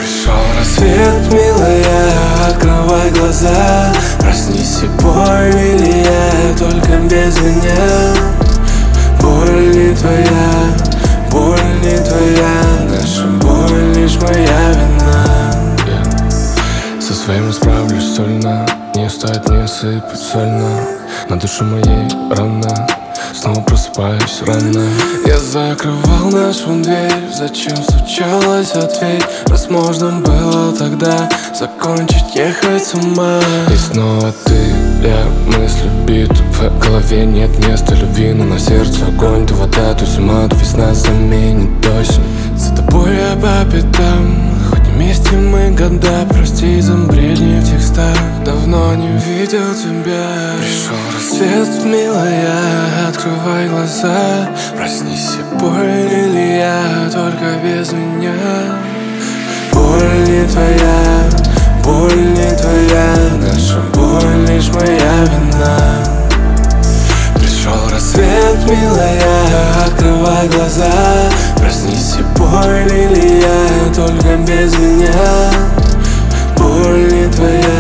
Пришел рассвет, милая, открывай глаза. Проснись и боль я, только без меня. Боль не твоя, боль не твоя, наша боль лишь моя вина. Со своим справлюсь сольно, не стоит мне сыпать сольно. На душе моей рана, снова просыпаюсь рано. Я закрывал нашу дверь, зачем стучалась в дверь? Раз можно было тогда закончить ехать с ума. И снова ты, я мысли бит, в голове нет места любви, но на сердце огонь. То вода, то зима, то весна заменит осень. За тобой я по пятам, хоть вместе мы года. Прости за бредни в текстах, давно не видел тебя. Пришел рассвет, милая, открывай глаза. Проснись и боль или я, только без меня. Боль не твоя, боль не твоя, наша боль лишь моя вина. Пришел рассвет, милая, открывай глаза. Проснись и боль или я, только без меня. Боль не твоя.